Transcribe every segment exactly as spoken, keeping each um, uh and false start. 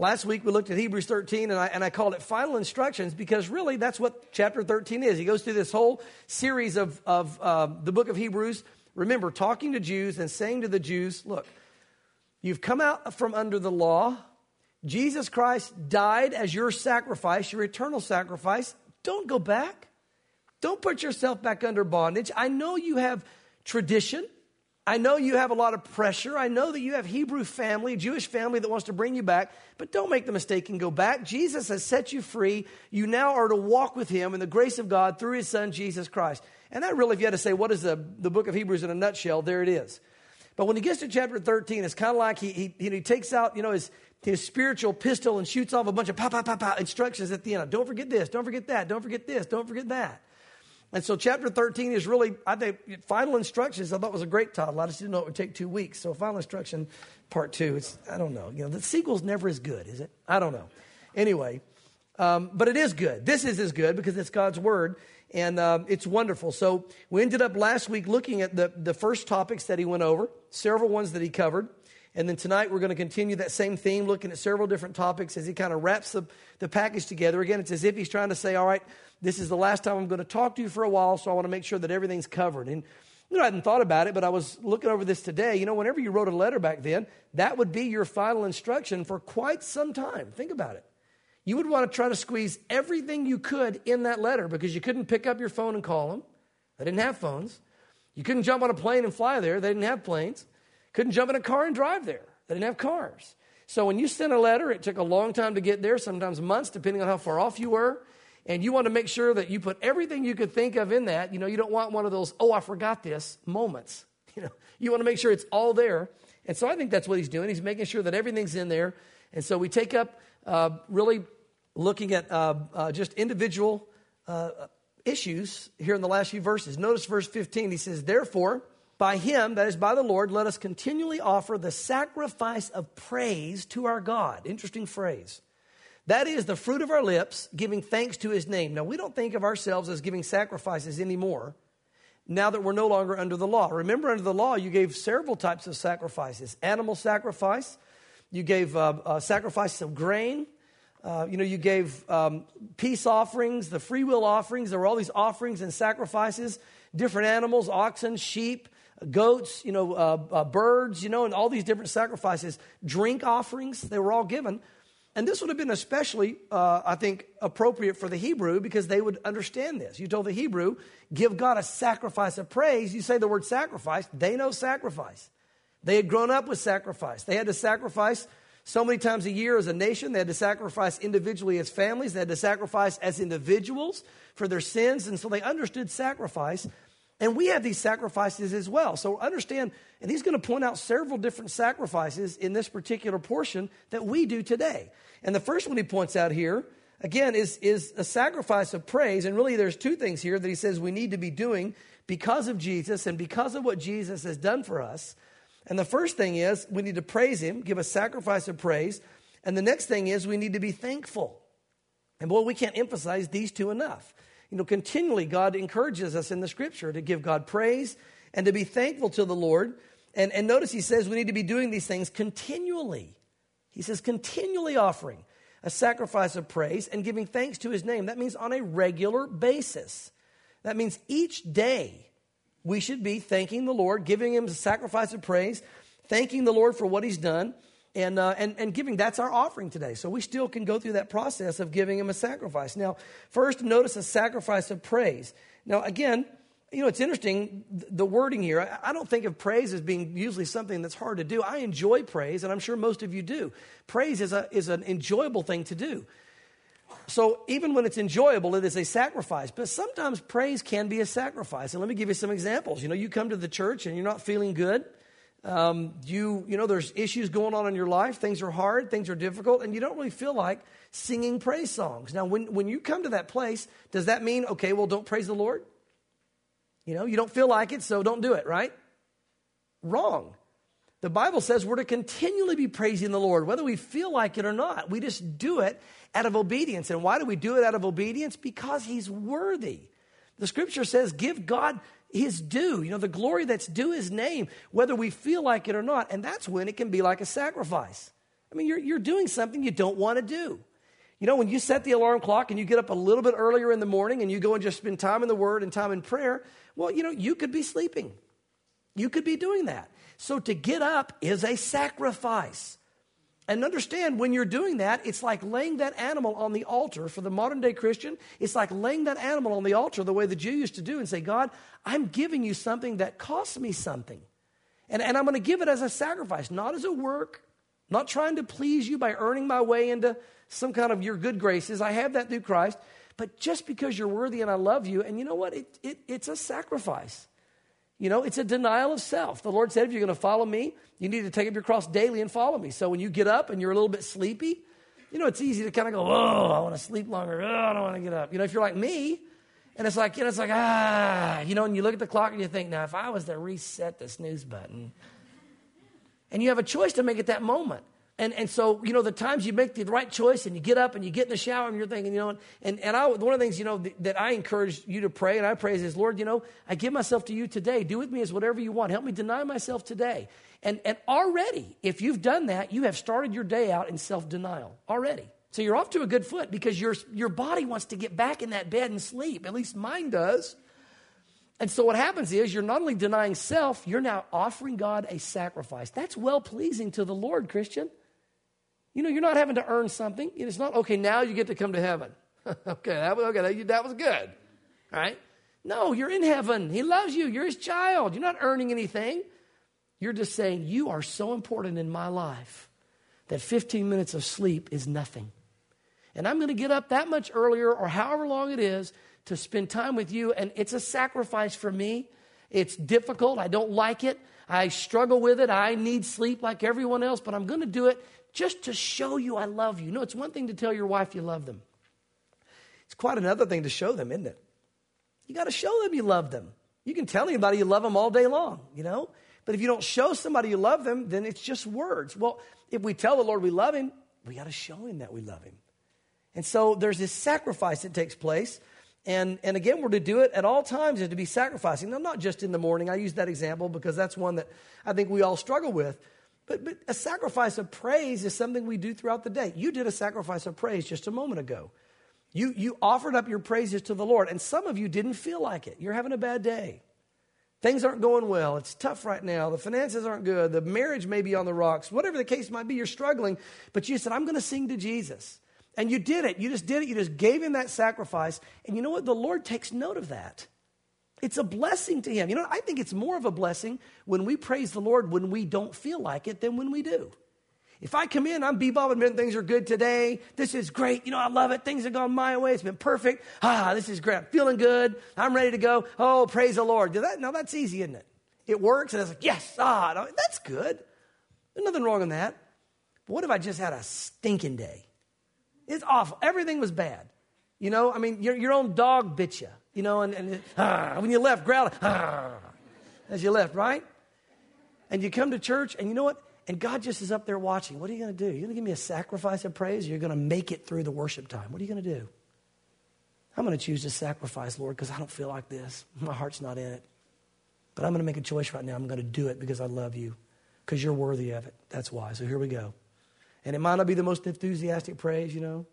Last week we looked at Hebrews thirteen, and I, and I called it Final Instructions because really that's what chapter thirteen is. He goes through this whole series of, of uh, the book of Hebrews. Remember, talking to Jews and saying to the Jews, look, you've come out from under the law. Jesus Christ died as your sacrifice, your eternal sacrifice. Don't go back. Don't put yourself back under bondage. I know you have tradition. I know you have a lot of pressure. I know that you have Hebrew family, Jewish family that wants to bring you back, but don't make the mistake and go back. Jesus has set you free. You now are to walk with him in the grace of God through his son, Jesus Christ. And that really, if you had to say, what is the, the book of Hebrews in a nutshell, there it is. But when he gets to chapter thirteen, it's kind of like he, he, he takes out, you know, his, his spiritual pistol and shoots off a bunch of pa, pa, pa, pa instructions at the end. Don't forget this, don't forget that, don't forget this, don't forget that. And so chapter thirteen is really, I think, Final Instructions. I thought was a great title. I just didn't know it would take two weeks. So Final Instruction part two, it's, I don't know. You know, the sequel's never as good, is it? I don't know. Anyway, um, but it is good. This is as good because it's God's word, and um, it's wonderful. So we ended up last week looking at the, the first topics that he went over, several ones that he covered. And then tonight we're going to continue that same theme, looking at several different topics as he kind of wraps the, the package together. Again, it's as if he's trying to say, all right, this is the last time I'm going to talk to you for a while, so I want to make sure that everything's covered. And you know, I hadn't thought about it, but I was looking over this today. You know, whenever you wrote a letter back then, that would be your final instruction for quite some time. Think about it. You would want to try to squeeze everything you could in that letter because you couldn't pick up your phone and call them. They didn't have phones. You couldn't jump on a plane and fly there. They didn't have planes. Couldn't jump in a car and drive there. They didn't have cars. So when you sent a letter, it took a long time to get there, sometimes months, depending on how far off you were. And you want to make sure that you put everything you could think of in that. You know, you don't want one of those, oh, I forgot this moments. You know, you want to make sure it's all there. And so I think that's what he's doing. He's making sure that everything's in there. And so we take up uh, really looking at uh, uh, just individual uh, issues here in the last few verses. Notice verse fifteen. He says, therefore, by him, that is by the Lord, let us continually offer the sacrifice of praise to our God. Interesting phrase. That is the fruit of our lips, giving thanks to his name. Now, we don't think of ourselves as giving sacrifices anymore now that we're no longer under the law. Remember, under the law, you gave several types of sacrifices. Animal sacrifice. You gave uh, uh, sacrifices of grain. Uh, you know, you gave um, peace offerings, the free will offerings. There were all these offerings and sacrifices, different animals, oxen, sheep, goats, you know, uh, uh, birds, you know, and all these different sacrifices. Drink offerings, they were all given. And this would have been especially, uh, I think, appropriate for the Hebrew because they would understand this. You told the Hebrew, give God a sacrifice of praise. You say the word sacrifice, they know sacrifice. They had grown up with sacrifice. They had to sacrifice so many times a year as a nation. They had to sacrifice individually as families. They had to sacrifice as individuals for their sins. And so they understood sacrifice. And we have these sacrifices as well. So understand, and he's going to point out several different sacrifices in this particular portion that we do today. And the first one he points out here, again, is, is a sacrifice of praise. And really there's two things here that he says we need to be doing because of Jesus and because of what Jesus has done for us. And the first thing is we need to praise him, give a sacrifice of praise. And the next thing is we need to be thankful. And boy, we can't emphasize these two enough. You know, continually God encourages us in the scripture to give God praise and to be thankful to the Lord. And, and notice he says we need to be doing these things continually. He says continually offering a sacrifice of praise and giving thanks to his name. That means on a regular basis. That means each day we should be thanking the Lord, giving him a sacrifice of praise, thanking the Lord for what he's done. And, uh, and, and giving, that's our offering today. So we still can go through that process of giving him a sacrifice. Now, first, notice a sacrifice of praise. Now, again, you know, it's interesting, the wording here. I, I don't think of praise as being usually something that's hard to do. I enjoy praise, and I'm sure most of you do. Praise is a, is an enjoyable thing to do. So even when it's enjoyable, it is a sacrifice. But sometimes praise can be a sacrifice. And let me give you some examples. You know, you come to the church and you're not feeling good. Um, you, you know, there's issues going on in your life. Things are hard. Things are difficult. And you don't really feel like singing praise songs. Now, when, when you come to that place, does that mean, okay, well, don't praise the Lord? You know, you don't feel like it, so don't do it, right? Wrong. The Bible says we're to continually be praising the Lord, whether we feel like it or not. We just do it out of obedience. And why do we do it out of obedience? Because he's worthy. The scripture says, give God his due, you know, the glory that's due his name, whether we feel like it or not. And that's when it can be like a sacrifice. I mean, you're, you're doing something you don't want to do. You know, when you set the alarm clock and you get up a little bit earlier in the morning and you go and just spend time in the Word and time in prayer, well, you know, you could be sleeping. You could be doing that. So to get up is a sacrifice. And understand, when you're doing that, it's like laying that animal on the altar. For the modern day Christian, it's like laying that animal on the altar the way the Jew used to do and say, God, I'm giving you something that costs me something. And, and I'm going to give it as a sacrifice, not as a work, not trying to please you by earning my way into some kind of your good graces. I have that through Christ. But just because you're worthy and I love you, and you know what? It, it, it's a sacrifice. You know, it's a denial of self. The Lord said, if you're going to follow me, you need to take up your cross daily and follow me. So when you get up and you're a little bit sleepy, you know, it's easy to kind of go, oh, I want to sleep longer. Oh, I don't want to get up. You know, if you're like me, and it's like, you know, it's like, ah, you know, and you look at the clock and you think, now, if I was to reset the snooze button, and you have a choice to make at that moment. And and so, you know, the times you make the right choice and you get up and you get in the shower and you're thinking, you know, and, and I, one of the things, you know, th- that I encourage you to pray and I pray is, Lord, you know, I give myself to you today. Do with me as whatever you want. Help me deny myself today. And, and already, if you've done that, you have started your day out in self-denial already. So you're off to a good foot because your, your body wants to get back in that bed and sleep. At least mine does. And so what happens is you're not only denying self, you're now offering God a sacrifice. That's well-pleasing to the Lord, Christian. You know, you're not having to earn something. It's not, okay, now you get to come to heaven. okay, that was, okay, that was good. All right? No, you're in heaven. He loves you. You're his child. You're not earning anything. You're just saying, you are so important in my life that fifteen minutes of sleep is nothing. And I'm going to get up that much earlier or however long it is to spend time with you. And it's a sacrifice for me. It's difficult. I don't like it. I struggle with it. I need sleep like everyone else, but I'm going to do it just to show you I love you. No, it's one thing to tell your wife you love them. It's quite another thing to show them, isn't it? You got to show them you love them. You can tell anybody you love them all day long, you know? But if you don't show somebody you love them, then it's just words. Well, if we tell the Lord we love him, we got to show him that we love him. And so there's this sacrifice that takes place. And, and again, we're to do it at all times and to be sacrificing. Now, not just in the morning. I use that example because that's one that I think we all struggle with. But, but a sacrifice of praise is something we do throughout the day. You did a sacrifice of praise just a moment ago. You, you offered up your praises to the Lord, and some of you didn't feel like it. You're having a bad day. Things aren't going well. It's tough right now. The finances aren't good. The marriage may be on the rocks. Whatever the case might be, you're struggling. But you said, I'm going to sing to Jesus. And you did it. You just did it. You just gave him that sacrifice. And you know what? The Lord takes note of that. It's a blessing to him. You know, I think it's more of a blessing when we praise the Lord when we don't feel like it than when we do. If I come in, I'm bebopping, man, things are good today. This is great. You know, I love it. Things have gone my way. It's been perfect. Ah, this is great. I'm feeling good. I'm ready to go. Oh, praise the Lord. That, no, that's easy, isn't it? It works. And it's like, yes, ah, no, that's good. There's nothing wrong in that. But what if I just had a stinking day? It's awful. Everything was bad. You know, I mean, your, your own dog bit you. You know, and, and ah, when you left, growling, ah, as you left, right? And you come to church, and you know what? And God just is up there watching. What are you going to do? You're going to give me a sacrifice of praise, or you're going to make it through the worship time? What are you going to do? I'm going to choose to sacrifice, Lord, because I don't feel like this. My heart's not in it. But I'm going to make a choice right now. I'm going to do it because I love you, because you're worthy of it. That's why. So here we go. And it might not be the most enthusiastic praise, you know.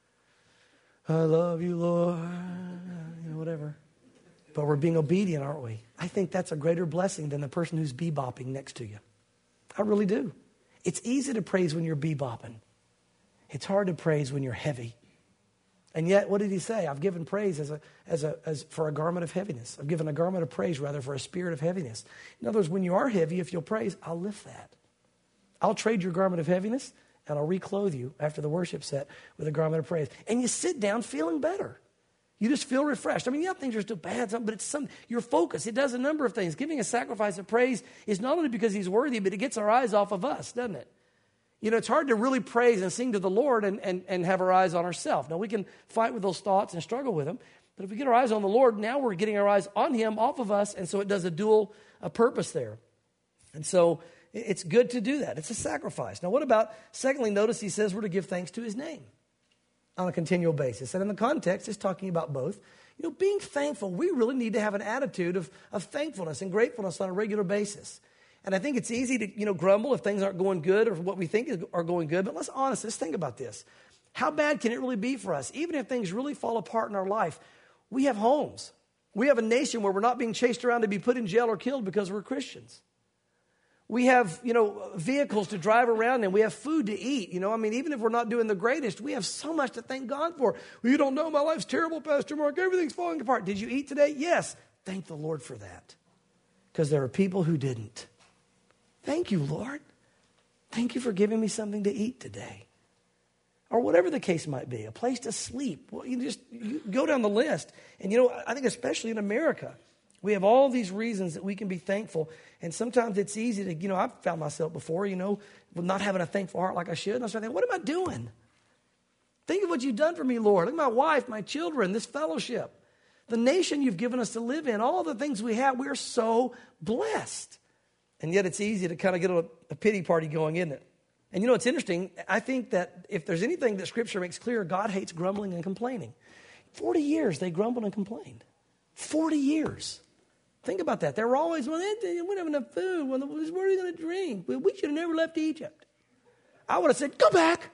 I love you, Lord, you know, whatever. But we're being obedient, aren't we? I think that's a greater blessing than the person who's bebopping next to you. I really do. It's easy to praise when you're bebopping. It's hard to praise when you're heavy. And yet, what did he say? I've given praise as a, as a, as for a garment of heaviness. I've given a garment of praise, rather, for a spirit of heaviness. In other words, when you are heavy, if you'll praise, I'll lift that. I'll trade your garment of heaviness, and I'll reclothe you after the worship set with a garment of praise. And you sit down feeling better. You just feel refreshed. I mean, yeah, things are still bad, but it's some, your focus. It does a number of things. Giving a sacrifice of praise is not only because he's worthy, but it gets our eyes off of us, doesn't it? You know, it's hard to really praise and sing to the Lord and, and, and have our eyes on ourselves. Now, we can fight with those thoughts and struggle with them, but if we get our eyes on the Lord, now we're getting our eyes on him, off of us, and so it does a dual a purpose there. And so it's good to do that. It's a sacrifice. Now, what about, secondly, notice he says we're to give thanks to his name on a continual basis. And in the context, it's talking about both. You know, being thankful, we really need to have an attitude of, of thankfulness and gratefulness on a regular basis. And I think it's easy to, you know, grumble if things aren't going good or what we think is, are going good. But let's honest, let's think about this. How bad can it really be for us? Even if things really fall apart in our life, we have homes. We have a nation where we're not being chased around to be put in jail or killed because we're Christians. We have, you know, vehicles to drive around in. We have food to eat. You know, I mean, even if we're not doing the greatest, we have so much to thank God for. Well, you don't know, my life's terrible, Pastor Mark. Everything's falling apart. Did you eat today? Yes. Thank the Lord for that. Because there are people who didn't. Thank you, Lord. Thank you for giving me something to eat today. Or whatever the case might be, a place to sleep. Well, you just you go down the list. And, you know, I think especially in America, we have all these reasons that we can be thankful. And sometimes it's easy to, you know, I've found myself before, you know, with not having a thankful heart like I should. And I start thinking, what am I doing? Think of what you've done for me, Lord. Look at my wife, my children, this fellowship, the nation you've given us to live in, all the things we have. We're so blessed. And yet it's easy to kind of get a, a pity party going, isn't it? And you know, it's interesting. I think that if there's anything that Scripture makes clear, God hates grumbling and complaining. forty years they grumbled and complained. forty years. Think about that. They were always, well, we don't have enough food. Well, what are we going to drink? Well, we should have never left Egypt. I would have said, go back.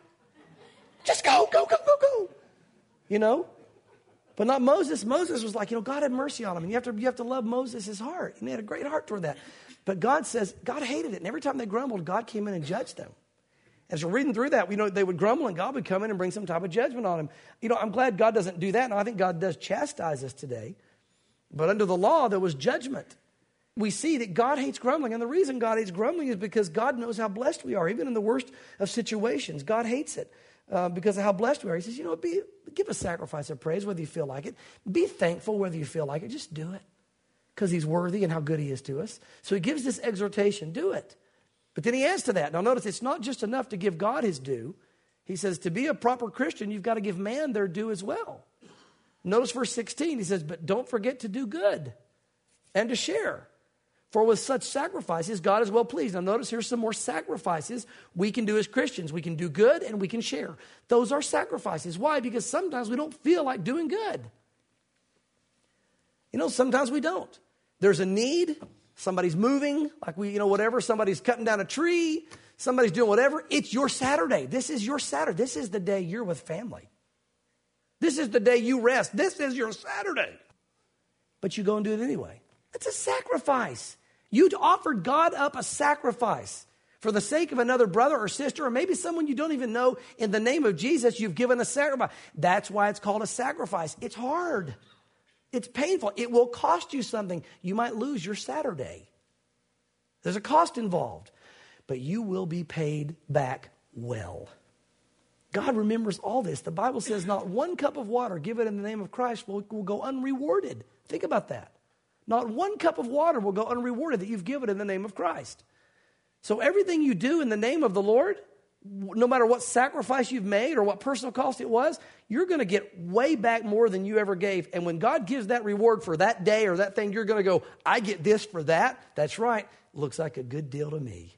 Just go, go, go, go, go. You know? But not Moses. Moses was like, you know, God had mercy on him. And you have to, you have to love Moses' heart. And he had a great heart toward that. But God says, God hated it. And every time they grumbled, God came in and judged them. As we're reading through that, you know, they would grumble and God would come in and bring some type of judgment on them. You know, I'm glad God doesn't do that. Now, I think God does chastise us today. But under the law, there was judgment. We see that God hates grumbling. And the reason God hates grumbling is because God knows how blessed we are. Even in the worst of situations, God hates it uh, because of how blessed we are. He says, you know, be, give a sacrifice of praise whether you feel like it. Be thankful whether you feel like it. Just do it because he's worthy and how good he is to us. So he gives this exhortation, do it. But then he adds to that. Now notice, it's not just enough to give God his due. He says to be a proper Christian, you've got to give man their due as well. Notice verse sixteen, he says, but don't forget to do good and to share. For with such sacrifices, God is well pleased. Now notice here's some more sacrifices we can do as Christians. We can do good and we can share. Those are sacrifices. Why? Because sometimes we don't feel like doing good. You know, sometimes we don't. There's a need. Somebody's moving, like we, you know, whatever. Somebody's cutting down a tree. Somebody's doing whatever. It's your Saturday. This is your Saturday. This is the day you're with family. This is the day you rest. This is your Saturday. But you go and do it anyway. It's a sacrifice. You offered God up a sacrifice for the sake of another brother or sister, or maybe someone you don't even know. In the name of Jesus, you've given a sacrifice. That's why it's called a sacrifice. It's hard. It's painful. It will cost you something. You might lose your Saturday. There's a cost involved. But you will be paid back well. God remembers all this. The Bible says not one cup of water given in the name of Christ will, will go unrewarded. Think about that. Not one cup of water will go unrewarded that you've given in the name of Christ. So everything you do in the name of the Lord, no matter what sacrifice you've made or what personal cost it was, you're going to get way back more than you ever gave. And when God gives that reward for that day or that thing, you're going to go, I get this for that. That's right. Looks like a good deal to me.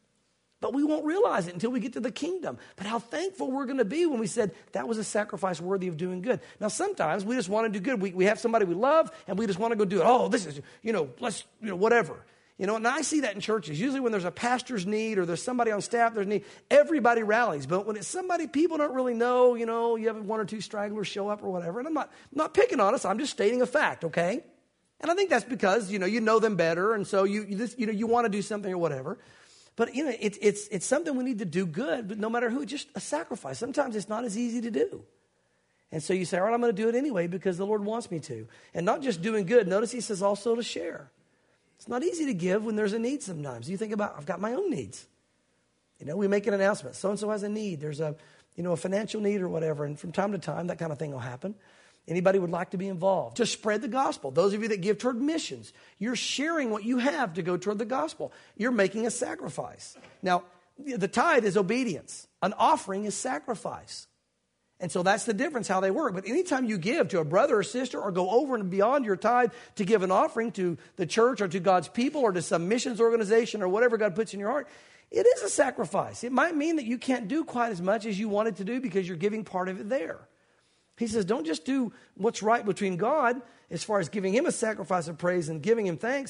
But we won't realize it until we get to the kingdom. But how thankful we're going to be when we said that was a sacrifice worthy of doing good. Now, sometimes we just want to do good. We, we have somebody we love, and we just want to go do it. Oh, this is, you know, let's, you know, whatever. You know, and I see that in churches. Usually when there's a pastor's need or there's somebody on staff there's need, everybody rallies. But when it's somebody people don't really know, you know, you have one or two stragglers show up or whatever. And I'm not, I'm not picking on us. I'm just stating a fact, okay? And I think that's because, you know, you know them better. And so you, you, just, you know, you want to do something or whatever. But, you know, it's, it's, it's something we need to do good, but no matter who, just a sacrifice. Sometimes it's not as easy to do. And so you say, all right, I'm going to do it anyway because the Lord wants me to. And not just doing good. Notice he says also to share. It's not easy to give when there's a need sometimes. You think about, I've got my own needs. You know, we make an announcement. So-and-so has a need. There's a, you know, a financial need or whatever. And from time to time, that kind of thing will happen. Anybody would like to be involved. Just spread the gospel. Those of you that give toward missions, you're sharing what you have to go toward the gospel. You're making a sacrifice. Now, the tithe is obedience. An offering is sacrifice. And so that's the difference how they work. But anytime you give to a brother or sister or go over and beyond your tithe to give an offering to the church or to God's people or to some missions organization or whatever God puts in your heart, it is a sacrifice. It might mean that you can't do quite as much as you wanted to do because you're giving part of it there. He says, don't just do what's right between God as far as giving him a sacrifice of praise and giving him thanks.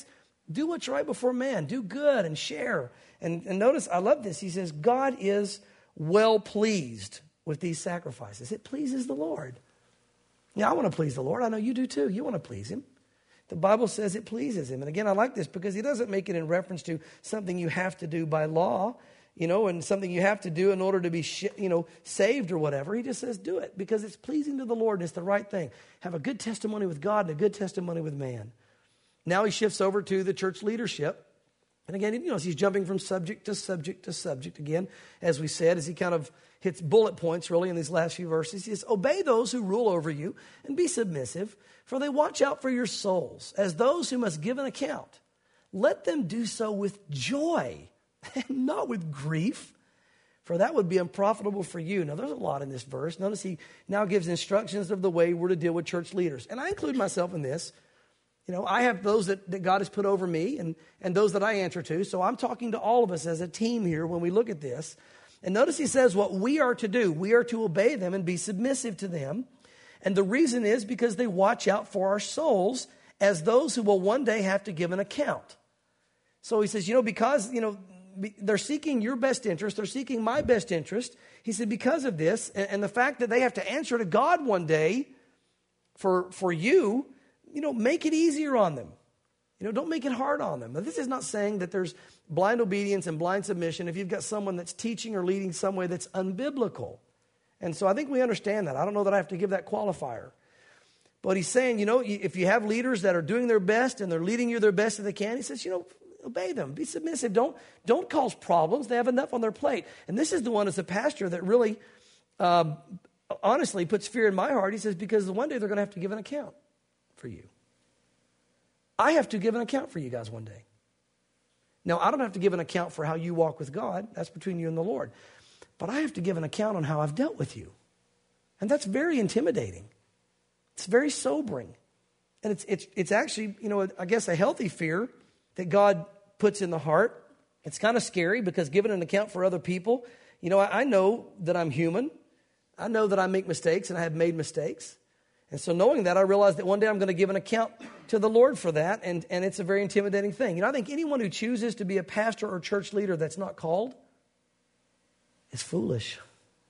Do what's right before man. Do good and share. And, and notice, I love this. He says, God is well pleased with these sacrifices. It pleases the Lord. Yeah, I want to please the Lord. I know you do too. You want to please him. The Bible says it pleases him. And again, I like this because he doesn't make it in reference to something you have to do by law, you know, and something you have to do in order to be, you know, saved or whatever. He just says do it because it's pleasing to the Lord and it's the right thing. Have a good testimony with God and a good testimony with man. Now he shifts over to the church leadership. And again, you know, he's jumping from subject to subject to subject again, as we said, as he kind of hits bullet points really in these last few verses. He says, obey those who rule over you and be submissive, for they watch out for your souls as those who must give an account. Let them do so with joy and not with grief, for that would be unprofitable for you. Now, there's a lot in this verse. Notice he now gives instructions of the way we're to deal with church leaders. And I include myself in this. You know, I have those that, that God has put over me and, and those that I answer to. So I'm talking to all of us as a team here when we look at this. And notice he says what we are to do. We are to obey them and be submissive to them. And the reason is because they watch out for our souls as those who will one day have to give an account. So he says, you know, because, you know, they're seeking your best interest. They're seeking my best interest. He said, because of this and, and the fact that they have to answer to God one day for, for you, you know, make it easier on them. You know, don't make it hard on them. Now, this is not saying that there's blind obedience and blind submission if you've got someone that's teaching or leading some way that's unbiblical. And so I think we understand that. I don't know that I have to give that qualifier. But he's saying, you know, if you have leaders that are doing their best and they're leading you their best that they can, he says, you know, obey them. Be submissive. Don't, don't cause problems. They have enough on their plate. And this is the one as a pastor that really, um, honestly, puts fear in my heart. He says, because one day they're going to have to give an account for you. I have to give an account for you guys one day. Now, I don't have to give an account for how you walk with God. That's between you and the Lord. But I have to give an account on how I've dealt with you. And that's very intimidating. It's very sobering. And it's it's it's actually, you know, I guess a healthy fear that God puts in the heart. It's kind of scary because giving an account for other people, you know, I, I know that I'm human. I know that I make mistakes and I have made mistakes. And so knowing that, I realize that one day I'm going to give an account to the Lord for that, and, and it's a very intimidating thing. You know, I think anyone who chooses to be a pastor or church leader that's not called is foolish.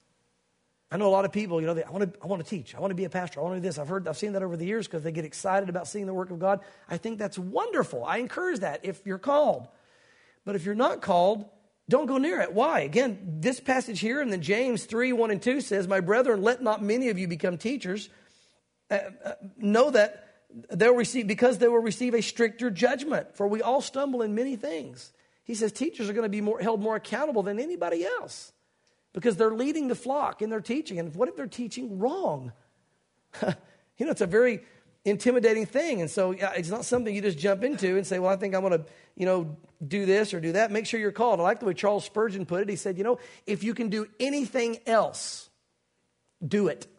I know a lot of people, you know, they, I want to I want to teach. I want to be a pastor. I want to do this. I've heard, I've seen that over the years because they get excited about seeing the work of God. I think that's wonderful. I encourage that if you're called. But if you're not called, don't go near it. Why? Again, this passage here and then James three, one and two says, my brethren, let not many of you become teachers. Uh, uh, know that they'll receive, because they will receive a stricter judgment, for we all stumble in many things. He says teachers are going to be more, held more accountable than anybody else because they're leading the flock in their teaching. And what if they're teaching wrong? You know, it's a very intimidating thing. And so yeah, it's not something you just jump into and say, well, I think I'm going to, you know, do this or do that. Make sure you're called. I like the way Charles Spurgeon put it. He said, you know, if you can do anything else, do it.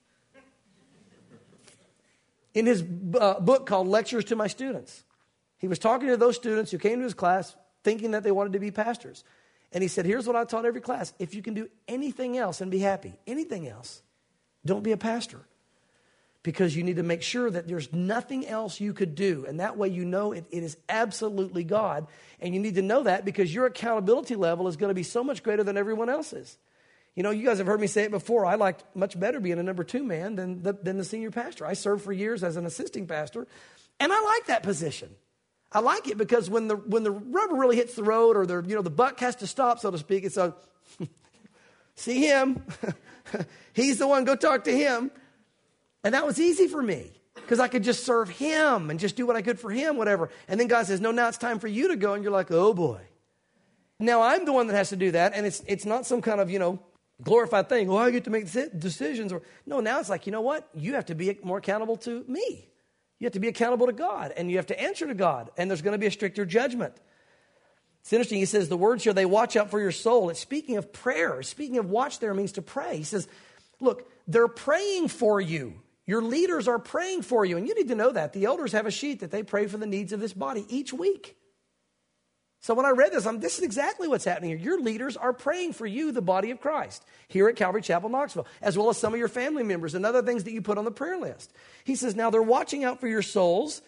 In his uh, book called Lectures to My Students, he was talking to those students who came to his class thinking that they wanted to be pastors. And he said, here's what I taught every class. If you can do anything else and be happy, anything else, don't be a pastor. Because you need to make sure that there's nothing else you could do. And that way you know it, it is absolutely God. And you need to know that because your accountability level is going to be so much greater than everyone else's. You know, you guys have heard me say it before. I liked much better being a number two man than the, than the senior pastor. I served for years as an assisting pastor, and I like that position. I like it because when the when the rubber really hits the road, or the you know the buck has to stop, so to speak, it's a see him. He's the one. Go talk to him, and that was easy for me because I could just serve him and just do what I could for him, whatever. And then God says, "No, now it's time for you to go," and you're like, "Oh boy." Now I'm the one that has to do that, and it's it's not some kind of you know. glorified thing. Oh, I get to make decisions. Or no, now it's like, you know what? You have to be more accountable to me. You have to be accountable to God, and you have to answer to God, and there's going to be a stricter judgment. It's interesting. He says the words here, they watch out for your soul. It's speaking of prayer. Speaking of watch there means to pray. He says, look, they're praying for you. Your leaders are praying for you, and you need to know that. The elders have a sheet that they pray for the needs of this body each week. So when I read this, I'm, this is exactly what's happening here. Your leaders are praying for you, the body of Christ, here at Calvary Chapel, Knoxville, as well as some of your family members and other things that you put on the prayer list. He says, now they're watching out for your souls.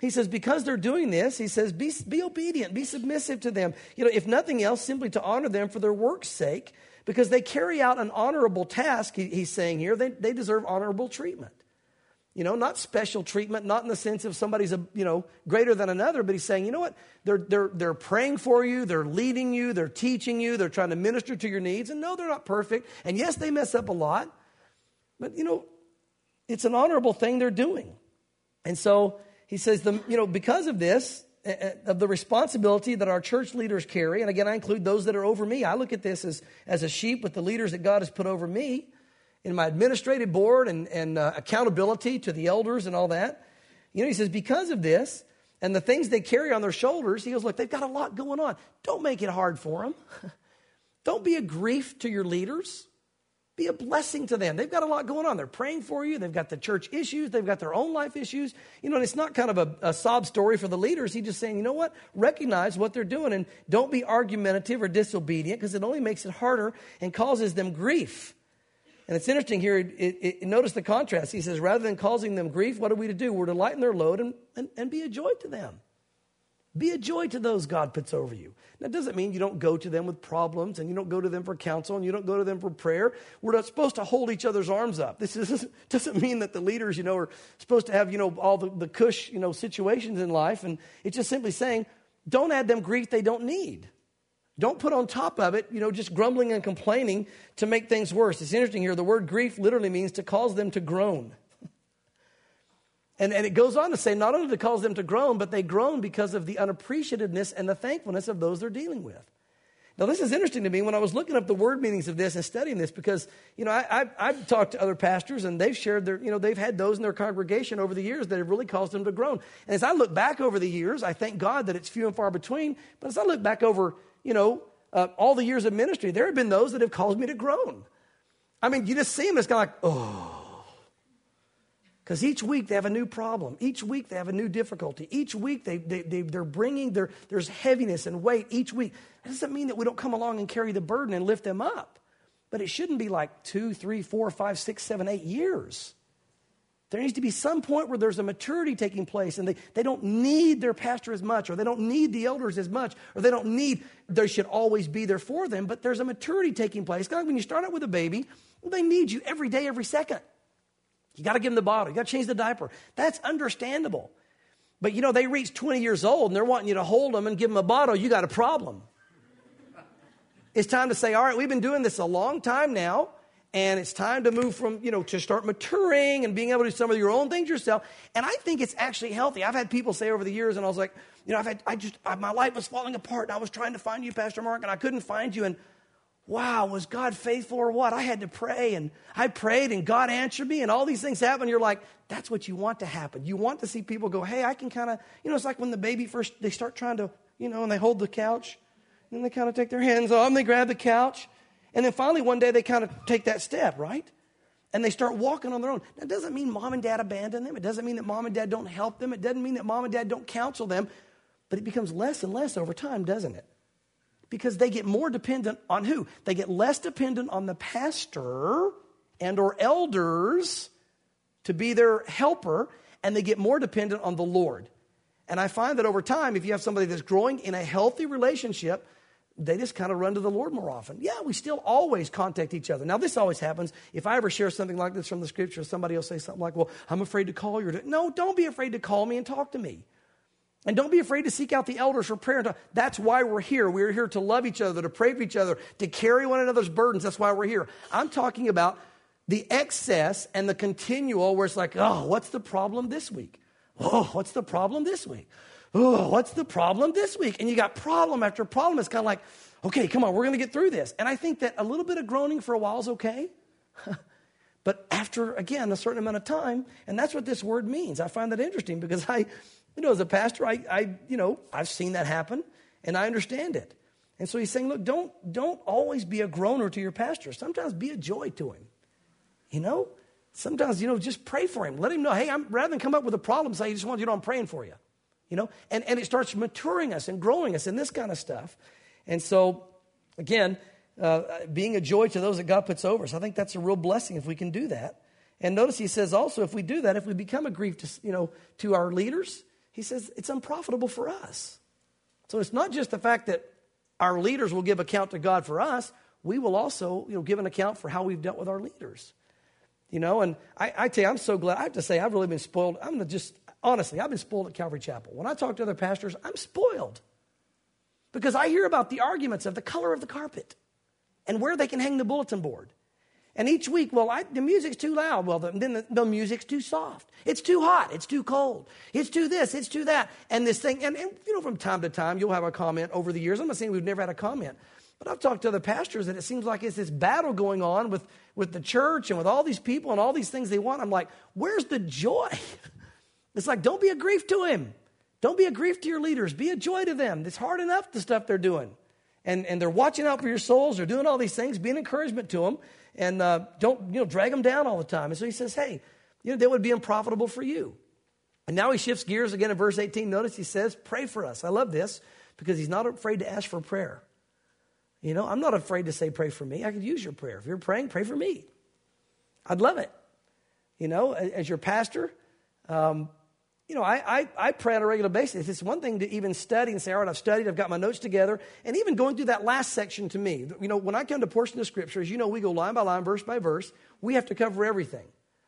He says, because they're doing this, he says, be, be obedient, be submissive to them. You know, if nothing else, simply to honor them for their work's sake, because they carry out an honorable task, he, he's saying here, they, they deserve honorable treatment. You know, not special treatment, not in the sense of somebody's, a, you know, greater than another, but he's saying, you know what, they're, they're, they're praying for you, they're leading you, they're teaching you, they're trying to minister to your needs, and no, they're not perfect, and yes, they mess up a lot, but, you know, it's an honorable thing they're doing. And so he says, the, you know, because of this, uh, of the responsibility that our church leaders carry, and again, I include those that are over me. I look at this as, as a sheep with the leaders that God has put over me in my administrative board and, and uh, accountability to the elders and all that. You know, he says, because of this and the things they carry on their shoulders, he goes, look, they've got a lot going on. Don't make it hard for them. Don't be a grief to your leaders. Be a blessing to them. They've got a lot going on. They're praying for you. They've got the church issues. They've got their own life issues. You know, and it's not kind of a, a sob story for the leaders. He's just saying, you know what? Recognize what they're doing and don't be argumentative or disobedient because it only makes it harder and causes them grief. And it's interesting here. It, it, it, notice the contrast. He says, rather than causing them grief, what are we to do? We're to lighten their load and, and, and be a joy to them. Be a joy to those God puts over you. That doesn't mean you don't go to them with problems and you don't go to them for counsel and you don't go to them for prayer. We're not supposed to hold each other's arms up. This is, doesn't mean that the leaders, you know, are supposed to have, you know, all the, the cush, you know, situations in life. And it's just simply saying, don't add them grief they don't need. Don't put on top of it, you know, just grumbling and complaining to make things worse. It's interesting here. The word grief literally means to cause them to groan. And, and it goes on to say, not only to cause them to groan, but they groan because of the unappreciativeness and the thankfulness of those they're dealing with. Now, this is interesting to me when I was looking up the word meanings of this and studying this because, you know, I, I, I've talked to other pastors and they've shared their, you know, they've had those in their congregation over the years that have really caused them to groan. And as I look back over the years, I thank God that it's few and far between. But as I look back over, you know, uh, all the years of ministry, there have been those that have caused me to groan. I mean, you just see them, it's kind of like, oh. Because each week they have a new problem. Each week they have a new difficulty. Each week they, they, they, they're bringing, their, there's heaviness and weight each week. That doesn't mean that we don't come along and carry the burden and lift them up. But it shouldn't be like two, three, four, five, six, seven, eight years. There needs to be some point where there's a maturity taking place and they, they don't need their pastor as much or they don't need the elders as much or they don't need, they should always be there for them. But there's a maturity taking place. Kind of like when you start out with a baby, well, they need you every day, every second. You got to give them the bottle. You got to change the diaper. That's understandable. But, you know, they reach twenty years old and they're wanting you to hold them and give them a bottle. You got a problem. It's time to say, all right, we've been doing this a long time now. And it's time to move from, you know, to start maturing and being able to do some of your own things yourself. And I think it's actually healthy. I've had people say over the years, and I was like, you know, I've had, I just, I, my life was falling apart. And I was trying to find you, Pastor Mark, and I couldn't find you. And wow, was God faithful or what? I had to pray and I prayed and God answered me and all these things happen. You're like, that's what you want to happen. You want to see people go, hey, I can kind of, you know, it's like when the baby first, they start trying to, you know, and they hold the couch and they kind of take their hands off and they grab the couch. And then finally one day they kind of take that step, right? And they start walking on their own. That doesn't mean mom and dad abandon them. It doesn't mean that mom and dad don't help them. It doesn't mean that mom and dad don't counsel them. But it becomes less and less over time, doesn't it? Because they get more dependent on who? They get less dependent on the pastor and or elders to be their helper, and they get more dependent on the Lord. And I find that over time, if you have somebody that's growing in a healthy relationship, they just kind of run to the Lord more often. Yeah, we still always contact each other. Now, this always happens. If I ever share something like this from the scripture, somebody will say something like, well, I'm afraid to call you. No, don't be afraid to call me and talk to me. And don't be afraid to seek out the elders for prayer. That's why we're here. We're here to love each other, to pray for each other, to carry one another's burdens. That's why we're here. I'm talking about the excess and the continual where it's like, oh, what's the problem this week? Oh, what's the problem this week? Oh, what's the problem this week? And you got problem after problem. It's kind of like, okay, come on, we're going to get through this. And I think that a little bit of groaning for a while is okay. But after, again, a certain amount of time, and that's what this word means. I find that interesting because I... You know, as a pastor, I, I, you know, I've seen that happen, and I understand it. And so he's saying, look, don't, don't always be a groaner to your pastor. Sometimes be a joy to him. You know, sometimes, you know, just pray for him. Let him know, hey, I'm, rather than come up with a problem, say, I just want you to know I'm praying for you. You know, and, and it starts maturing us and growing us and this kind of stuff. And so, again, uh, being a joy to those that God puts over us, I think that's a real blessing if we can do that. And notice he says also, if we do that, if we become a grief to, you know, to our leaders, He says it's unprofitable for us. So it's not just the fact that our leaders will give account to God for us. We will also, you know, give an account for how we've dealt with our leaders. You know, and I, I tell you, I'm so glad. I have to say, I've really been spoiled. I'm gonna just, honestly, I've been spoiled at Calvary Chapel. When I talk to other pastors, I'm spoiled. Because I hear about the arguments of the color of the carpet and where they can hang the bulletin board. And each week, well, I, the music's too loud. Well, the, then the, the music's too soft. It's too hot. It's too cold. It's too this. It's too that. And this thing, and, and you know, from time to time, you'll have a comment over the years. I'm not saying we've never had a comment. But I've talked to other pastors, and it seems like it's this battle going on with, with the church and with all these people and all these things they want. I'm like, where's the joy? It's like, don't be a grief to him. Don't be a grief to your leaders. Be a joy to them. It's hard enough, the stuff they're doing. And, and they're watching out for your souls. They're doing all these things. Be an encouragement to them. And uh, don't, you know, drag them down all the time. And so he says, hey, you know, that would be unprofitable for you. And now he shifts gears again in verse eighteen. Notice he says, pray for us. I love this because he's not afraid to ask for prayer. You know, I'm not afraid to say, pray for me. I could use your prayer. If you're praying, pray for me. I'd love it. You know, as your pastor, um, you know, I, I, I pray on a regular basis. It's one thing to even study and say, all right, I've studied, I've got my notes together. And even going through that last section to me, you know, when I come to portion of Scripture, as you know, we go line by line, verse by verse. We have to cover everything.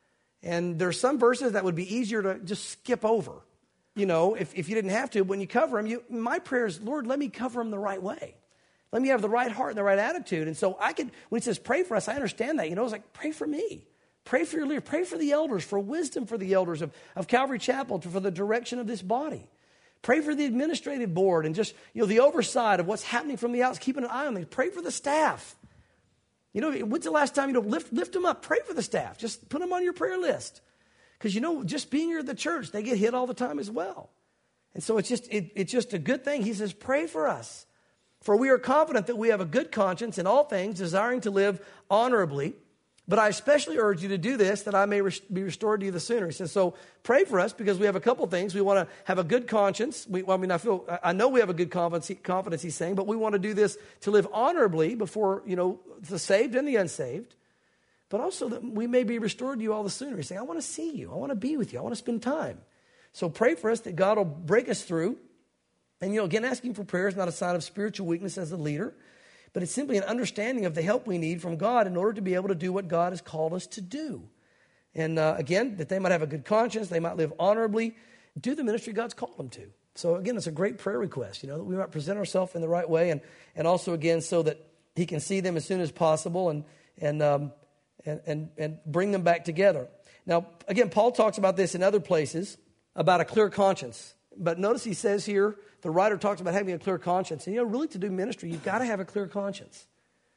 And there's some verses that would be easier to just skip over. You know, if, if you didn't have to, when you cover them, you, my prayer is, Lord, let me cover them the right way. Let me have the right heart and the right attitude. And so I could, when he says pray for us, I understand that. You know, it's like, pray for me. Pray for your leader. Pray for the elders, for wisdom for the elders of, of Calvary Chapel, to, for the direction of this body. Pray for the administrative board and just, you know, the oversight of what's happening from the outside, keeping an eye on them. Pray for the staff. You know, when's the last time, you know, lift, lift them up. Pray for the staff. Just put them on your prayer list. Because, you know, just being here at the church, they get hit all the time as well. And so it's just, it, it's just a good thing. He says, pray for us. For we are confident that we have a good conscience in all things, desiring to live honorably. But I especially urge you to do this, that I may res- be restored to you the sooner. He says, so pray for us, because we have a couple things. We want to have a good conscience. We, well, I mean, I feel, I know we have a good confidence, confidence, he's saying, but we want to do this to live honorably before, you know, the saved and the unsaved. But also that we may be restored to you all the sooner. He's saying, I want to see you. I want to be with you. I want to spend time. So pray for us that God will break us through. And, you know, again, asking for prayer is not a sign of spiritual weakness as a leader, but it's simply an understanding of the help we need from God in order to be able to do what God has called us to do. And uh, again, that they might have a good conscience, they might live honorably, do the ministry God's called them to. So again, it's a great prayer request, you know, that we might present ourselves in the right way, and and also again so that he can see them as soon as possible and and um, and, and and bring them back together. Now, again, Paul talks about this in other places about a clear conscience. But notice he says here, the writer talks about having a clear conscience. And, you know, really to do ministry, you've got to have a clear conscience.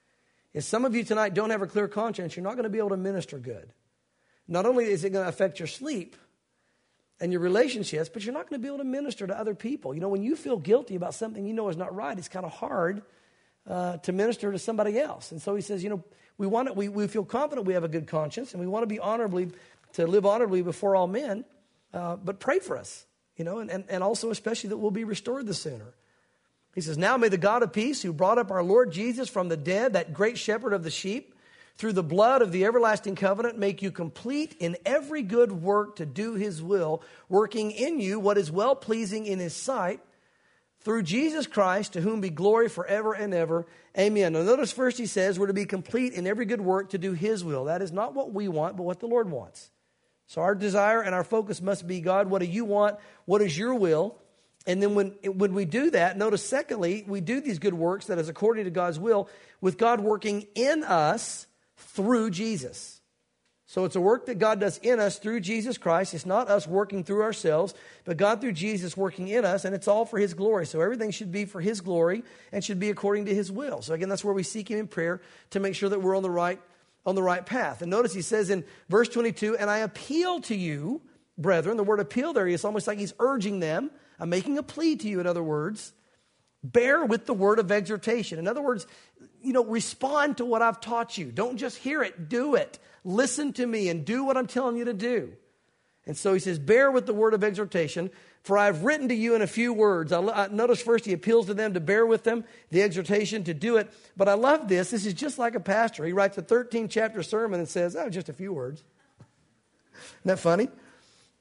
If some of you tonight don't have a clear conscience, you're not going to be able to minister good. Not only is it going to affect your sleep and your relationships, but you're not going to be able to minister to other people. You know, when you feel guilty about something you know is not right, it's kind of hard uh, to minister to somebody else. And so he says, you know, we want to, we, we feel confident we have a good conscience, and we want to be honorably, to live honorably before all men, uh, but pray for us. You know, and, and, and also especially that we'll be restored the sooner. He says, now may the God of peace, who brought up our Lord Jesus from the dead, that great shepherd of the sheep, through the blood of the everlasting covenant, make you complete in every good work to do his will, working in you what is well-pleasing in his sight, through Jesus Christ, to whom be glory forever and ever. Amen. Now notice first he says we're to be complete in every good work to do his will. That is not what we want, but what the Lord wants. So our desire and our focus must be, God, what do you want? What is your will? And then when, when we do that, notice secondly, we do these good works that is according to God's will, with God working in us through Jesus. So it's a work that God does in us through Jesus Christ. It's not us working through ourselves, but God through Jesus working in us, and it's all for his glory. So everything should be for his glory and should be according to his will. So again, that's where we seek him in prayer to make sure that we're on the right on the right path. And notice he says in verse twenty-two, and I appeal to you, brethren. The word appeal there is almost like he's urging them. I'm making a plea to you, in other words. Bear with the word of exhortation. In other words, you know, respond to what I've taught you. Don't just hear it, do it. Listen to me and do what I'm telling you to do. And so he says, bear with the word of exhortation, for I have written to you in a few words. I, I notice first he appeals to them to bear with them, the exhortation to do it. But I love this. This is just like a pastor. He writes a thirteen chapter sermon and says, oh, just a few words. Isn't that funny?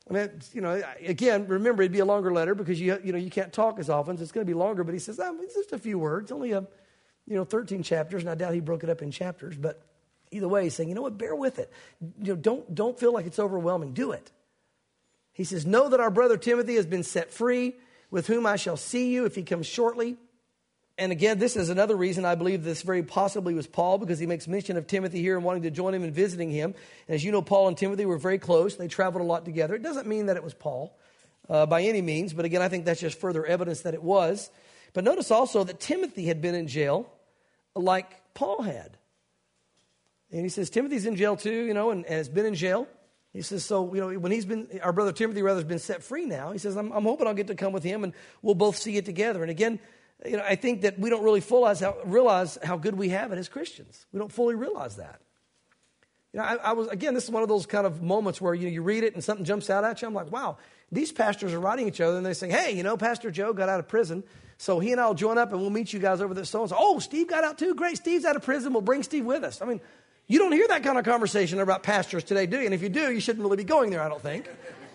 I mean, you know, again, remember, it'd be a longer letter because you you know you can't talk as often, so it's going to be longer. But he says, oh, it's just a few words, only a, you know, thirteen chapters, and I doubt he broke it up in chapters. But either way, he's saying, you know what, bear with it. You know, don't don't feel like it's overwhelming. Do it. He says, know that our brother Timothy has been set free, with whom I shall see you if he comes shortly. And again, this is another reason I believe this very possibly was Paul, because he makes mention of Timothy here and wanting to join him and visiting him. And as you know, Paul and Timothy were very close. They traveled a lot together. It doesn't mean that it was Paul uh, by any means, but again, I think that's just further evidence that it was. But notice also that Timothy had been in jail like Paul had. And he says, Timothy's in jail too, you know, and, and has been in jail. He says, so, you know, when he's been, our brother Timothy rather has been set free now. He says, I'm, I'm hoping I'll get to come with him and we'll both see it together. And again, you know, I think that we don't really realize how, realize how good we have it as Christians. We don't fully realize that. You know, I, I was, again, this is one of those kind of moments where, you know, you read it and something jumps out at you. I'm like, wow, these pastors are writing each other and they say, hey, you know, Pastor Joe got out of prison, so he and I will join up and we'll meet you guys over there. So-and-so. Oh, Steve got out too? Great, Steve's out of prison. We'll bring Steve with us. I mean, you don't hear that kind of conversation about pastors today, do you? And if you do, you shouldn't really be going there, I don't think.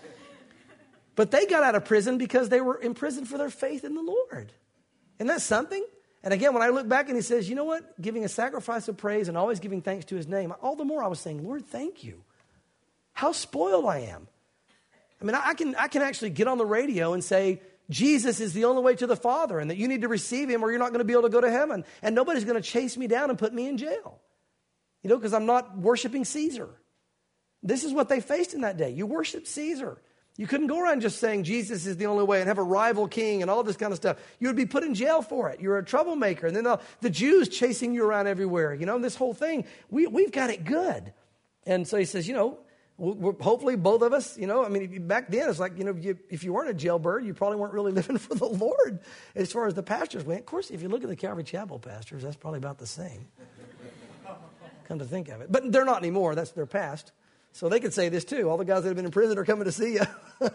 But they got out of prison because they were in prison for their faith in the Lord. Isn't that something? And again, when I look back and he says, you know what? Giving a sacrifice of praise and always giving thanks to his name, all the more I was saying, Lord, thank you. How spoiled I am. I mean, I can, I can actually get on the radio and say, Jesus is the only way to the Father and that you need to receive him or you're not going to be able to go to heaven. And nobody's going to chase me down and put me in jail. You know, because I'm not worshiping Caesar. This is what they faced in that day. You worship Caesar. You couldn't go around just saying Jesus is the only way and have a rival king and all this kind of stuff. You would be put in jail for it. You're a troublemaker. And then the, the Jews chasing you around everywhere. You know, this whole thing, we, we've got it good. And so he says, you know, we're, we're, hopefully both of us, you know, I mean, if you, back then it's like, you know, you, if you weren't a jailbird, you probably weren't really living for the Lord as far as the pastors went. Of course, if you look at the Calvary Chapel pastors, that's probably about the same. Come to think of it. But they're not anymore. That's their past. So they could say this too. All the guys that have been in prison are coming to see you.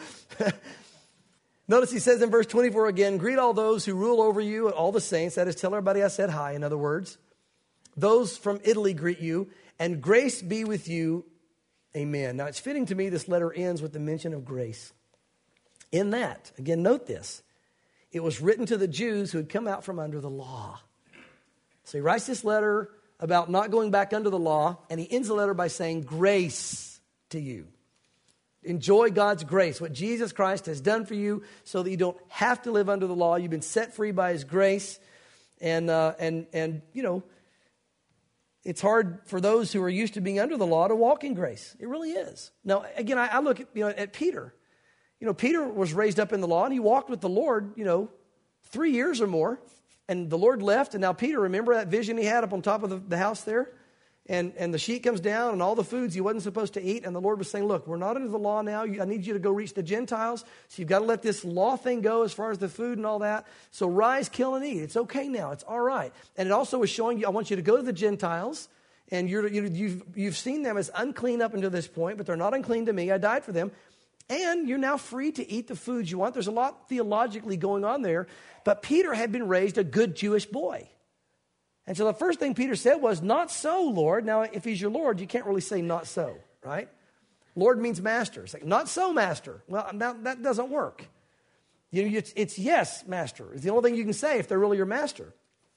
Notice he says in verse twenty-four again, greet all those who rule over you, all the saints. That is, tell everybody I said hi, in other words. Those from Italy greet you, and grace be with you. Amen. Now, it's fitting to me this letter ends with the mention of grace. In that, again, note this. It was written to the Jews who had come out from under the law. So he writes this letter about not going back under the law, and he ends the letter by saying, grace to you. Enjoy God's grace, what Jesus Christ has done for you so that you don't have to live under the law. You've been set free by his grace. And, uh, and, and you know, it's hard for those who are used to being under the law to walk in grace. It really is. Now, again, I, I look at, you know, at Peter. You know, Peter was raised up in the law, and he walked with the Lord, you know, three years or more. And the Lord left, and now Peter, remember that vision he had up on top of the, the house there? And, and the sheet comes down, and all the foods he wasn't supposed to eat, and the Lord was saying, look, we're not under the law now. You, I need you to go reach the Gentiles, so you've got to let this law thing go as far as the food and all that. So rise, kill, and eat. It's okay now. It's all right. And it also was showing you, I want you to go to the Gentiles, and you're, you, you've, you've seen them as unclean up until this point, but they're not unclean to me. I died for them. And you're now free to eat the foods you want. There's a lot theologically going on there. But Peter had been raised a good Jewish boy. And so the first thing Peter said was, not so, Lord. Now, if he's your Lord, you can't really say not so, right? Lord means master. It's like, not so, master. Well, now that doesn't work. You know, it's, it's yes, master. It's the only thing you can say if they're really your master.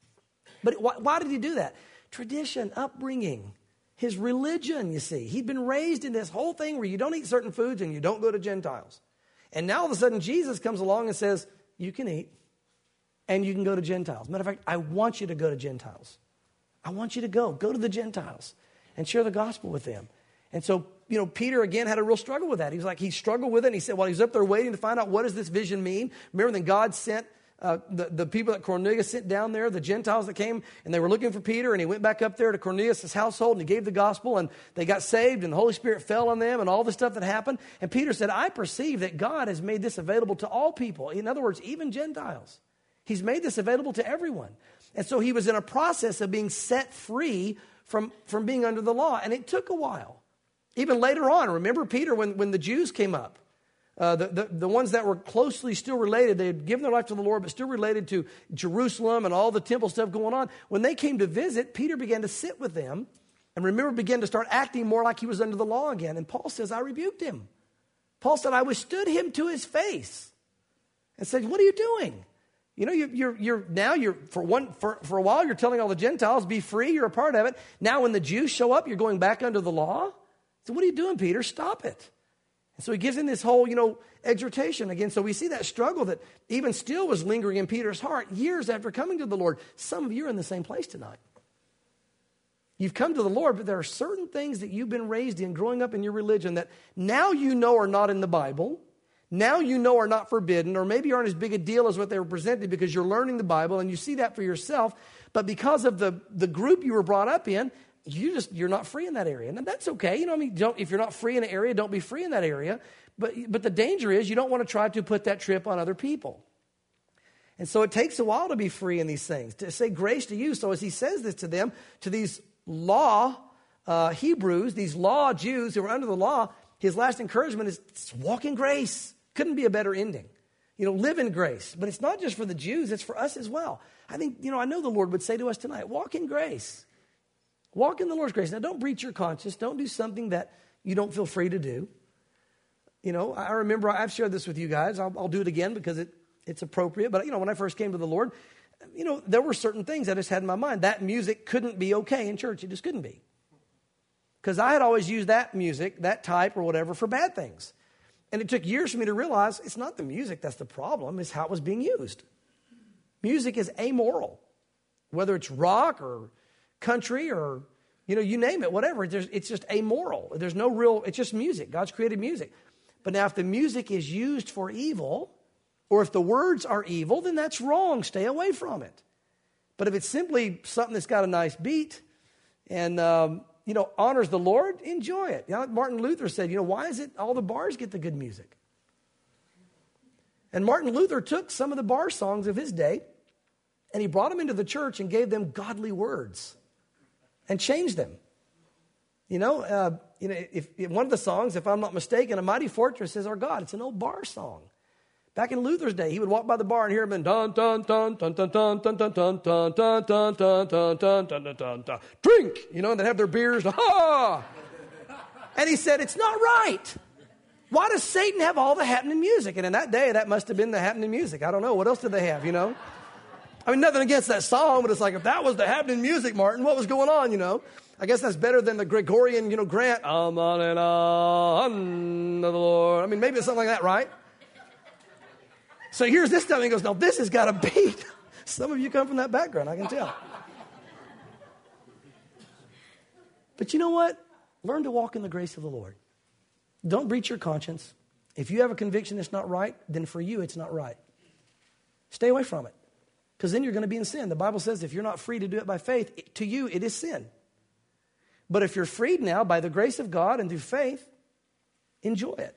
But why, why did he do that? Tradition, upbringing. His religion, you see. He'd been raised in this whole thing where you don't eat certain foods and you don't go to Gentiles. And now all of a sudden Jesus comes along and says, you can eat and you can go to Gentiles. Matter of fact, I want you to go to Gentiles. I want you to go. Go to the Gentiles and share the gospel with them. And so, you know, Peter again had a real struggle with that. He was like, he struggled with it. And he said, well, he's up there waiting to find out what does this vision mean. Remember then God sent Uh, the, the people that Cornelius sent down there, the Gentiles that came, and they were looking for Peter, and he went back up there to Cornelius' household, and he gave the gospel, and they got saved, and the Holy Spirit fell on them, and all the stuff that happened. And Peter said, I perceive that God has made this available to all people. In other words, even Gentiles. He's made this available to everyone. And so he was in a process of being set free from, from being under the law, and it took a while. Even later on, remember Peter, when, when the Jews came up, Uh, the, the, the ones that were closely still related, they had given their life to the Lord, but still related to Jerusalem and all the temple stuff going on. When they came to visit, Peter began to sit with them and remember, began to start acting more like he was under the law again. And Paul says, I rebuked him. Paul said, I withstood him to his face and said, what are you doing? You know, you, you're, you're now you're for one for, for a while you're telling all the Gentiles, be free, you're a part of it. Now when the Jews show up, you're going back under the law. So what are you doing, Peter? Stop it. And so he gives him this whole, you know, exhortation again. So we see that struggle that even still was lingering in Peter's heart years after coming to the Lord. Some of you are in the same place tonight. You've come to the Lord, but there are certain things that you've been raised in growing up in your religion that now you know are not in the Bible. Now you know are not forbidden, or maybe aren't as big a deal as what they were presented because you're learning the Bible and you see that for yourself. But because of the, the group you were brought up in, you just, you're not free in that area. And that's okay. You know, I mean, don't, if you're not free in an area, don't be free in that area. But, but the danger is you don't want to try to put that trip on other people. And so it takes a while to be free in these things, to say grace to you. So as he says this to them, to these law uh, Hebrews, these law Jews who were under the law, his last encouragement is walk in grace. Couldn't be a better ending. You know, live in grace. But it's not just for the Jews, it's for us as well. I think, you know, I know the Lord would say to us tonight, walk in grace. Walk in the Lord's grace. Now, don't breach your conscience. Don't do something that you don't feel free to do. You know, I remember, I've shared this with you guys. I'll, I'll do it again because it, it's appropriate. But, you know, when I first came to the Lord, you know, there were certain things I just had in my mind. That music couldn't be okay in church. It just couldn't be. Because I had always used that music, that type or whatever, for bad things. And it took years for me to realize it's not the music that's the problem, it's how it was being used. Music is amoral. Whether it's rock or country or, you know, you name it, whatever. It's just amoral. There's no real, it's just music. God's created music. But now if the music is used for evil, or if the words are evil, then that's wrong. Stay away from it. But if it's simply something that's got a nice beat and, um, you know, honors the Lord, enjoy it. You know, Martin Luther said, you know, why is it all the bars get the good music? And Martin Luther took some of the bar songs of his day and he brought them into the church and gave them godly words and changed them. You know, uh, you know, if, if one of the songs, if I'm not mistaken, A Mighty Fortress is Our God. It's an old bar song. Back in Luther's day, he would walk by the bar and hear him in dun dun dun dun dun dun dun dun dun dun dun dun dun dun dun dun dun dun. Drink, you know, and they'd have their beers. Ha! And he said, it's not right. Why does Satan have all the happening music? And in that day, that must have been the happening music. I don't know. What else did they have, you know? I mean, nothing against that song, but it's like, if that was the happening music, Martin, what was going on, you know? I guess that's better than the Gregorian, you know, Grant. I'm on and on to the Lord. I mean, maybe it's something like that, right? So here's this stuff, and he goes, no, this has got a beat. Some of you come from that background, I can tell. But you know what? Learn to walk in the grace of the Lord. Don't breach your conscience. If you have a conviction that's not right, then for you it's not right. Stay away from it, because then you're going to be in sin. The Bible says if you're not free to do it by faith, it, to you it is sin. But if you're freed now by the grace of God and through faith, enjoy it.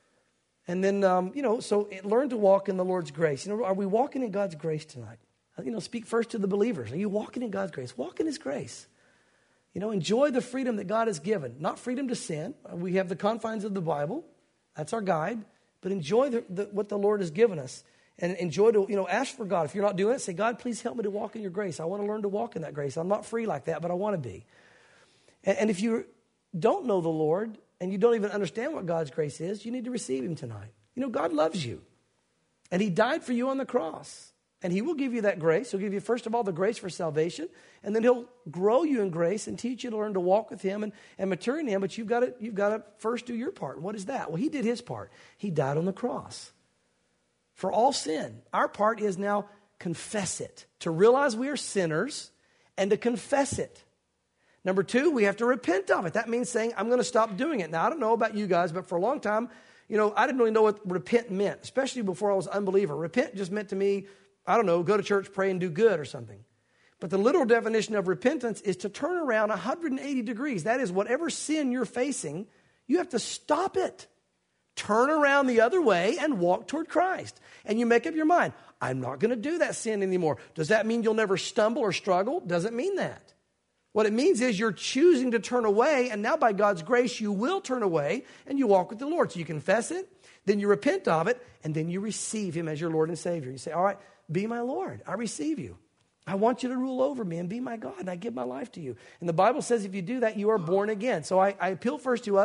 And then, um, you know, so it, learn to walk in the Lord's grace. You know, are we walking in God's grace tonight? You know, speak first to the believers. Are you walking in God's grace? Walk in His grace. You know, enjoy the freedom that God has given. Not freedom to sin. We have the confines of the Bible. That's our guide. But enjoy the, the, what the Lord has given us. And enjoy to, you know, ask for God. If you're not doing it, say, God, please help me to walk in your grace. I want to learn to walk in that grace. I'm not free like that, but I want to be. And, and if you don't know the Lord, and you don't even understand what God's grace is, you need to receive Him tonight. You know, God loves you. And He died for you on the cross. And He will give you that grace. He'll give you, first of all, the grace for salvation. And then He'll grow you in grace and teach you to learn to walk with Him and, and mature in Him. But you've got to, you've got to first do your part. And what is that? Well, He did His part. He died on the cross for all sin. Our part is now confess it. To realize we are sinners and to confess it. Number two, we have to repent of it. That means saying, I'm going to stop doing it. Now, I don't know about you guys, but for a long time, you know, I didn't really know what repent meant, especially before I was an unbeliever. Repent just meant to me, I don't know, go to church, pray, and do good or something. But the literal definition of repentance is to turn around one hundred eighty degrees. That is, whatever sin you're facing, you have to stop it. Turn around the other way and walk toward Christ. And you make up your mind, I'm not going to do that sin anymore. Does that mean you'll never stumble or struggle? Doesn't mean that. What it means is you're choosing to turn away, and now by God's grace, you will turn away, and you walk with the Lord. So you confess it, then you repent of it, and then you receive Him as your Lord and Savior. You say, all right, be my Lord. I receive you. I want you to rule over me and be my God, and I give my life to you. And the Bible says if you do that, you are born again. So I, I appeal first to us,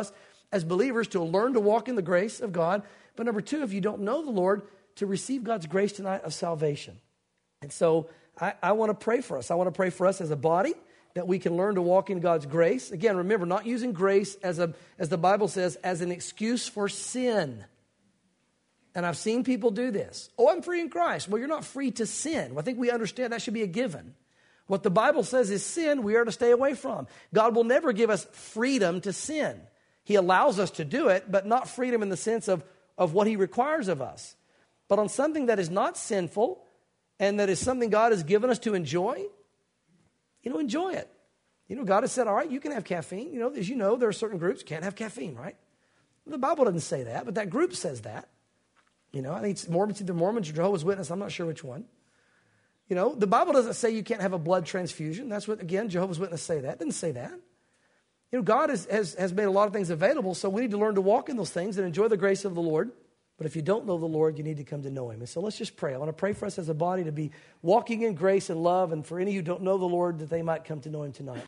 as believers to learn to walk in the grace of God. But number two, if you don't know the Lord, to receive God's grace tonight of salvation. And so I, I want to pray for us. I want to pray for us as a body that we can learn to walk in God's grace. Again, remember, not using grace as a, as the Bible says, as an excuse for sin. And I've seen people do this. Oh, I'm free in Christ. Well, you're not free to sin. Well, I think we understand that should be a given. What the Bible says is sin, we are to stay away from. God will never give us freedom to sin. He allows us to do it, but not freedom in the sense of, of what he requires of us. But on something that is not sinful and that is something God has given us to enjoy, you know, enjoy it. You know, God has said, all right, you can have caffeine. You know, as you know, there are certain groups can't have caffeine, right? The Bible doesn't say that, but that group says that. You know, I think it's Mormons, either Mormons or Jehovah's Witness. I'm not sure which one. You know, the Bible doesn't say you can't have a blood transfusion. That's what, again, Jehovah's Witness say that. It didn't say that. You know, God has, has, has made a lot of things available, so we need to learn to walk in those things and enjoy the grace of the Lord. But if you don't know the Lord, you need to come to know him. And so let's just pray. I want to pray for us as a body to be walking in grace and love, and for any who don't know the Lord, that they might come to know him tonight.